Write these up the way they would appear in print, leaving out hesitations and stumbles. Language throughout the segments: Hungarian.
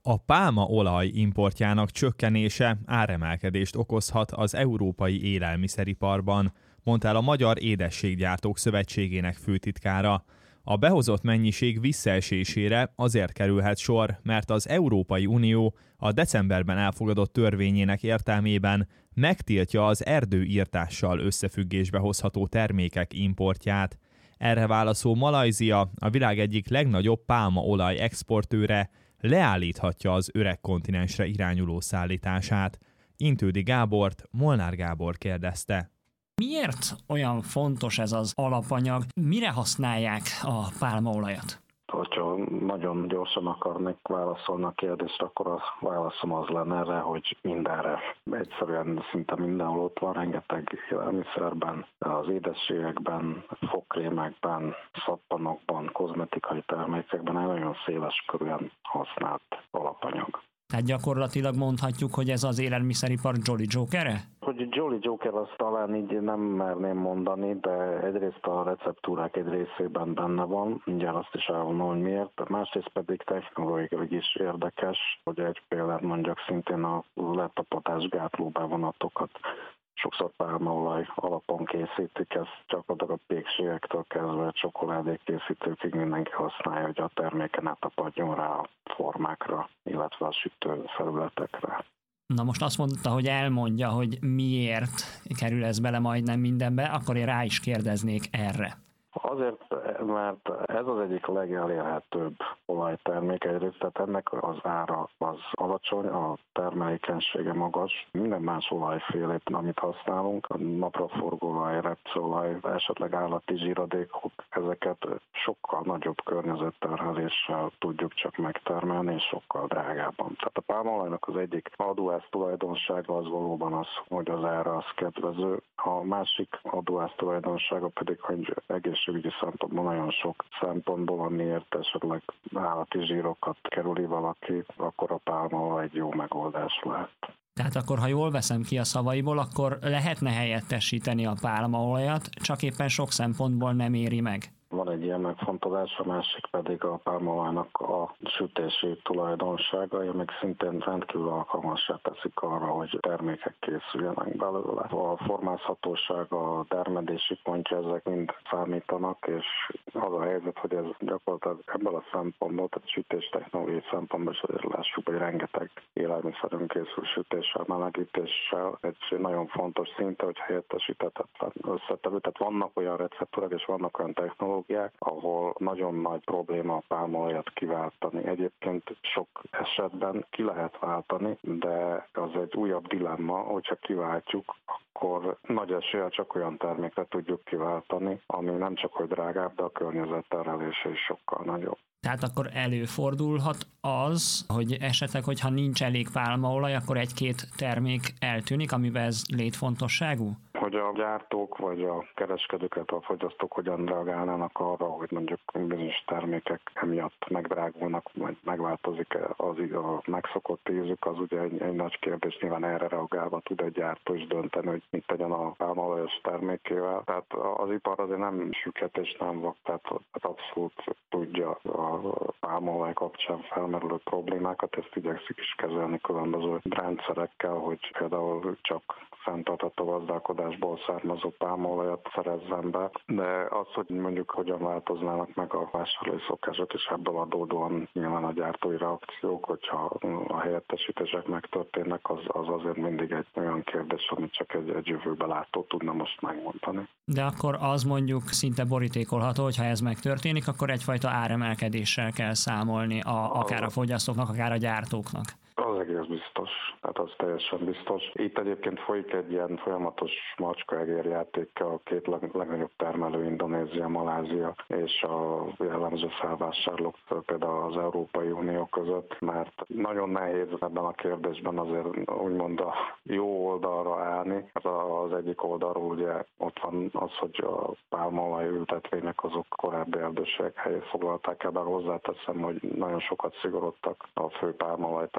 A pálmaolaj importjának csökkenése áremelkedést okozhat az európai élelmiszeriparban, mondta el a Magyar Édességgyártók Szövetségének főtitkára. A behozott mennyiség visszaesésére azért kerülhet sor, mert az Európai Unió a decemberben elfogadott törvényének értelmében megtiltja az erdőirtással összefüggésbe hozható termékek importját. Erre válaszol Malajzia, a világ egyik legnagyobb pálmaolaj exportőre, leállíthatja az öreg kontinensre irányuló szállítását. Intődi Gábort Molnár Gábor kérdezte. Miért olyan fontos ez az alapanyag? Mire használják a pálmaolajat? Hogyha nagyon gyorsan akarnék válaszolni a kérdésre, akkor a válaszom az lenne erre, hogy mindenre. Egyszerűen szinte mindenhol ott van, rengeteg élelmiszerben, az édességekben, fogkrémekben, szappanokban, kozmetikai termékekben egy nagyon széles körűen használt alapanyag. Tehát gyakorlatilag mondhatjuk, hogy ez az élelmiszeripar Jolly Jokere? Hogy Jolly Joker azt talán így nem merném mondani, de egyrészt a receptúrák egy részében benne van, mindjárt azt is elmondom, hogy miért. Másrészt pedig technológiailag is érdekes, hogy egy példát mondjak, szintén a letapadás gátló bevonatokat sokszor pálmaolaj alapon készítik, ezt gyakorlatilag a pékségektől kezdve a csokoládék készítőkig mindenki használja, hogy a terméken átapodjon rá a formákra, illetve a sütő felületekre. Na most azt mondta, hogy elmondja, hogy miért kerül ez bele majdnem mindenbe, akkor én rá is kérdeznék erre. Azért, mert ez az egyik legelérhetőbb olajtermék egyrészt, tehát ennek az ára az alacsony, a termelékenysége magas. Minden más olajfélét, amit használunk, a napraforgóolaj, repceolaj, esetleg állati zsíradékok, ezeket sokkal nagyobb környezetterheléssel tudjuk csak megtermelni, és sokkal drágábban. Tehát a pálmaolajnak az egyik adóász tulajdonsága az valóban az, hogy az ára az kedvező. A másik adóász tulajdonsága pedig, hogy egészségügyi szempontból nagyon sok szempontból, amiért esetleg állati zsírokat kerüli valaki, akkor a pálmaolaj egy jó megoldás lehet. Tehát akkor, ha jól veszem ki a szavaiból, akkor lehetne helyettesíteni a pálmaolajat, csak éppen sok szempontból nem éri meg. Van egy ilyen megfontolás, a másik pedig a pálmaolajnak a sütési tulajdonságai, amik szintén rendkívül alkalmassá teszik arra, hogy termékek készüljenek belőle. A formázhatóság, a termelési pontja, ezek mind számítanak, és az a helyzet, hogy ez gyakorlatilag ebből a szempontból, tehát sütés technológiai szempontból is azért lássuk, hogy rengeteg élelmiszerünk készül sütéssel, melegítéssel. Egy nagyon fontos szinte, hogy helyettesíthetetlen összetevő. Tehát vannak olyan receptúrák és vannak olyan technológiák, ahol nagyon nagy probléma a pálmaolajat kiváltani. Egyébként sok esetben ki lehet váltani, de az egy újabb dilemma, hogyha kiváltjuk, akkor nagy eséllyel csak olyan termékre tudjuk kiváltani, ami nem csak hogy drágább, de a környezetterhelése is sokkal nagyobb. Tehát akkor előfordulhat az, hogy esetleg, hogyha nincs elég pálmaolaj, akkor egy-két termék eltűnik, amiben ez létfontosságú? Hogy a gyártók vagy a kereskedők, a fogyasztók hogyan reagálnának arra, hogy mondjuk bizonyos termékek emiatt megdrágulnak, vagy megváltozik a megszokott ízük, az ugye egy nagy kérdés. Nyilván erre reagálva tud egy gyártó is dönteni, hogy mit tegyen a pálmaolajos termékével. Tehát az ipar azért nem süket és nem vak, tehát abszolút tudja a pálmaolaj kapcsán felmerülő problémákat, ezt igyekszik is kezelni különböző rendszerekkel, hogy például csak fenntartható gazdálkodásból származó pálmaolajat szerezzen be, de az, hogy mondjuk hogyan változnának meg a vásárlói szokások, és ebből adódóan nyilván a gyártói reakciók, hogyha a helyettesítések megtörténnek, az azért mindig egy olyan kérdés, amit csak egy jövőbe látó tudna most megmondani. De akkor az mondjuk szinte borítékolható, hogy ha ez megtörténik, akkor egyfajta áremelkedéssel kell számolni akár a fogyasztóknak, akár a gyártóknak. Az egész biztos, tehát az teljesen biztos. Itt egyébként folyik egy ilyen folyamatos macskaegérjáték a két legnagyobb termelő, Indonézia, Malázia és a jellemző felvásárlók, például az Európai Unió között, mert nagyon nehéz ebben a kérdésben azért úgymond a jó oldalra állni. Az egyik oldalról ugye ott van az, hogy a pálmaolaj ültetvények azok korábbi erdőségek helyét foglalták el, bár hozzáteszem, hogy nagyon sokat szigorodtak a fő pálmaolaj termelő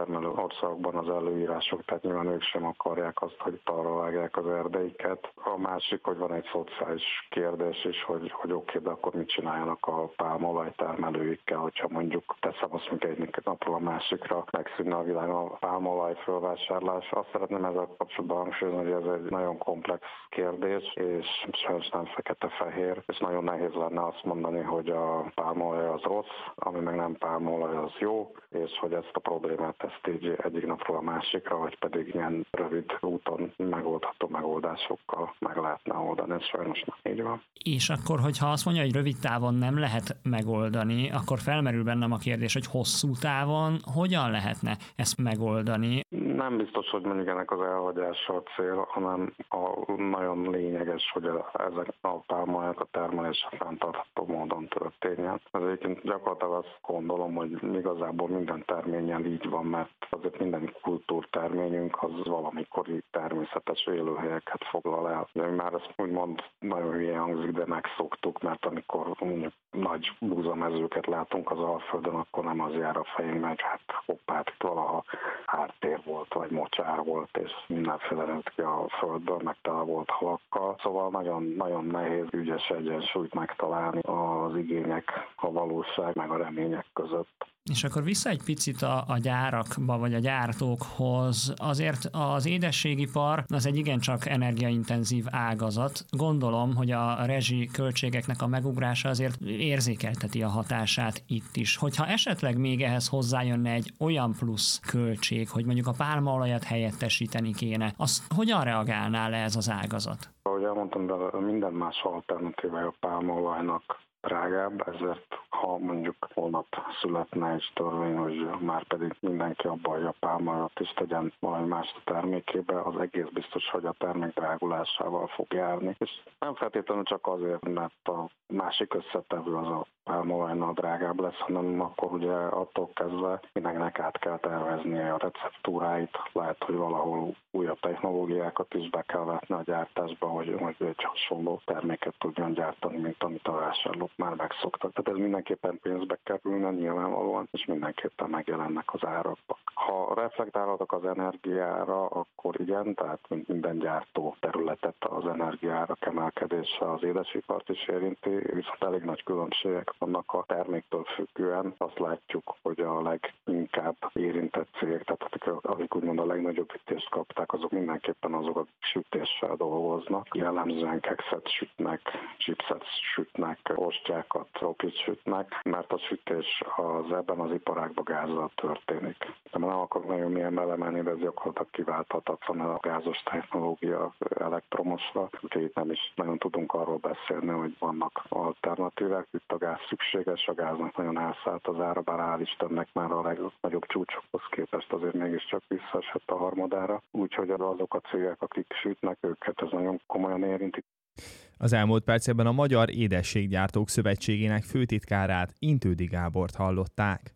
országokban az előírások, tehát nyilván ők sem akarják azt, hogy arra vágják az erdeiket. A másik, hogy van egy szociális kérdés is, hogy oké, de akkor mit csináljanak a pálmaolajtermelőikkel, hogyha mondjuk teszem azt, hogy egy napról a másikra megszűnne a világon a pálmaolaj fölvásárlás. Azt szeretném ezzel kapcsolatban hangsúlyozni, hogy ez egy nagyon komplex kérdés, és sajnos nem fekete-fehér, és nagyon nehéz lenne azt mondani, hogy a pálmaolaj az rossz, ami meg nem pálmaolaj az jó, és hogy ezt a problémát így egyik napról a másikra, vagy pedig ilyen rövid úton megoldható megoldásokkal meg lehetne oldani. Ez sajnos nem így van. És akkor, hogyha azt mondja, hogy rövid távon nem lehet megoldani, akkor felmerül bennem a kérdés, hogy hosszú távon hogyan lehetne ezt megoldani? Nem biztos, hogy mondjuk ennek az elhagyása a cél, hanem nagyon lényeges, hogy ezek a pálmaolajak a termelése fenntartható módon történjen. Egyébként gyakorlatilag azt gondolom, hogy igazából minden terményen így van, mert azért minden kultúrterményünk az valamikori természetes élőhelyeket foglal el. De mi már ezt úgymond nagyon hülye hangzik, de megszoktuk, mert amikor mondjuk nagy búzamezőket látunk az Alföldön, akkor nem az jár a fejünkbe, hogy hát hoppát, itt valaha háttér volt, vagy mocsár volt, és mindenféle nőtt ki a földből, meg tele volt halakkal. Szóval nagyon nehéz ügyes egyensúlyt megtalálni az igények, a valóság, meg a remények között. És akkor vissza egy picit a gyárakba, vagy a gyártókhoz. Azért az édességipar az egy igencsak energiaintenzív ágazat. Gondolom, hogy a rezsi költségeknek a megugrása azért érzékelteti a hatását itt is. Hogyha esetleg még ehhez hozzájönne egy olyan plusz költség, hogy mondjuk a pálmaolajat helyettesíteni kéne, azt hogyan reagálná le ez az ágazat? Ahogy elmondtam, de minden más alternatívája a pálmaolajnak drágább, ezért ha mondjuk holnap születne egy törvény, hogy már pedig mindenki abba hagyja a pálmaolajat is tegyen valami más a termékébe, az egész biztos, hogy a termék drágulásával fog járni. És nem feltétlenül csak azért, mert a másik összetevő az a pálmaolajnál drágább lesz, hanem akkor ugye attól kezdve mindenkinek át kell terveznie a receptúráit, lehet, hogy valahol újabb technológiákat is be kell vetni a gyártásba, hogy egy hasonló terméket tudjon gyártani, mint amit a vásárlók már megszoktak. Tehát ez mindenképpen pénzbe kerülne nyilvánvalóan, és mindenképpen megjelennek az árakban. Ha reflektálhatok az energiára, akkor igen, tehát minden gyártó területet az energiárak emelkedése az édesipart is érinti, viszont elég nagy különbségek vannak a terméktől függően. Azt látjuk, hogy a leginkább érintett cégek, tehát akik úgymond a legnagyobb ütést kapták, azok mindenképpen azokat sütéssel dolgoznak. Jellemzően kekszet sütnek, chipset sütnek, ostjákat, ropit sütnek, mert a sütés az ebben az iparágban gázzal történik. De nem akarok nagyon mélyen belemenni, de ez gyakorlatilag kiválthatatlan a gázos technológia elektromosra, úgyhogy itt nem is nagyon tudunk arról beszélni, hogy vannak alternatívák. Itt a gáz szükséges, a gáznak nagyon elszállt az ára, bár hál' Istennek már a legnagyobb csúcsokhoz képest azért mégiscsak visszaesett a harmadára. Úgyhogy azok a cégek, akik sütnek, őket ez nagyon komolyan érinti. Az elmúlt percekben a Magyar Édességgyártók Szövetségének főtitkárát, Intődi Gábort hallották.